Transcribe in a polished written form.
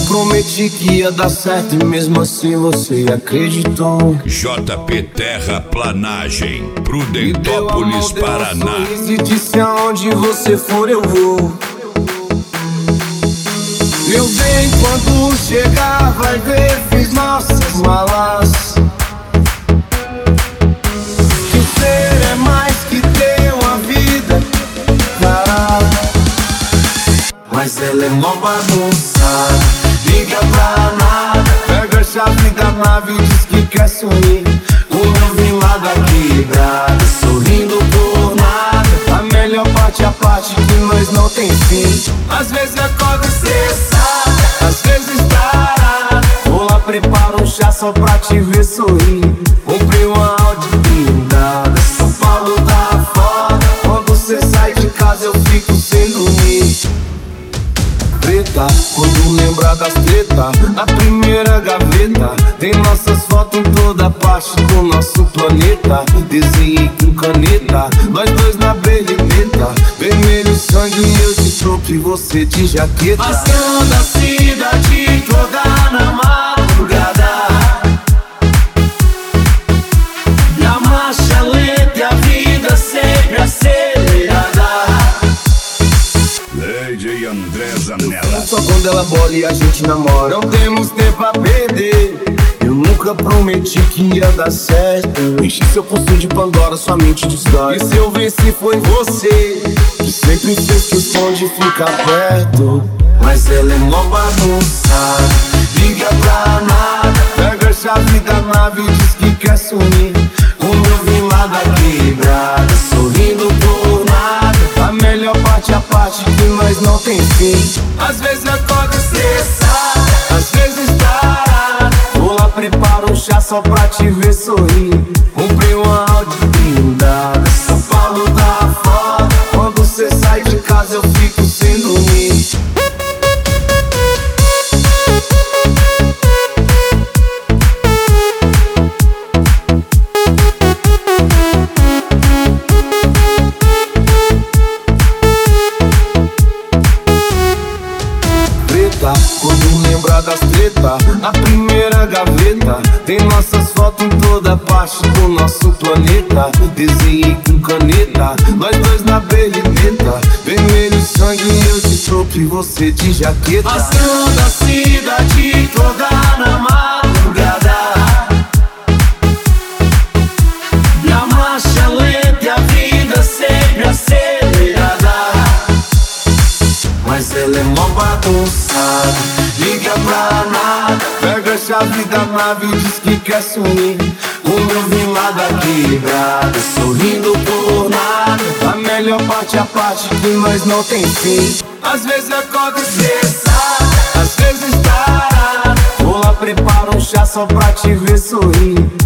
prometi que ia dar certo e mesmo assim você acreditou. JP Terraplanagem, Prudentópolis, Paraná. E disse aonde você for eu vou. Meu bem, quando chegar vai ver, fiz nossas malas. Que ser é mais que ter uma vida, cara. Mas ela é mó bagunçada, liga pra nada. Pega a chave da nave e diz que quer sumir. Como eu vim lá da quebrada, sorrindo por nada. A melhor parte é a parte que nós não tem fim. Às vezes acordo estressada, às vezes tarada. Vou lá, preparo um chá só pra te ver sorrir. Comprei uma Audi blindada, São Paulo tá foda. Quando cê sai de casa eu fico sem dormir. Preta, quando lembrar das treta, na primeira gaveta tem nossas fotos em toda parte do nosso planeta. Desenhei com caneta, nós dois na berlineta. Vermelho sangue e eu de troco e você de jaqueta. Passando a cidade toda na madrugada. Na marcha lenta e a vida sempre acelerada. Lady André Zanella. Só quando ela bola e a gente namora. Não temos tempo a perder. Eu nunca prometi que ia dar certo. Enchi seu poço de Pandora, sua mente destrói. E se eu venci foi você, que sempre fez questão de ficar perto. Mas ela é mó bagunçada, liga pra nada. Pega a chave da nave e diz que quer sumir. Como eu vim lá da quebrada, sorrindo por nada. A melhor parte é a parte que nós não tem fim. Às vezes acordo estressada, às vezes tarada. Vou lá, preparo um chá só pra te ver sorrir. Comprei uma Audi blindada, São Paulo tá foda. Quando cê sai de casa eu fico sem dormir. Quando lembrar das treta, na primeira gaveta tem nossas fotos em toda parte do nosso planeta. Desenhei com caneta, nós dois na berlineta. Vermelho sangue e eu de troco e você de jaqueta. Passando a cidade toda na madrugada. Na marcha lenta e a vida sempre acelerada. Mas ela é mó bagunçada, liga pra nada. Pega a chave da nave e diz que quer sumir. Como eu vim lá da quebrada, sorrindo por nada. A melhor parte é a parte que nós não tem fim. Às vezes acordo estressada, às vezes tarada. Vou lá, preparo um chá só pra te ver sorrir.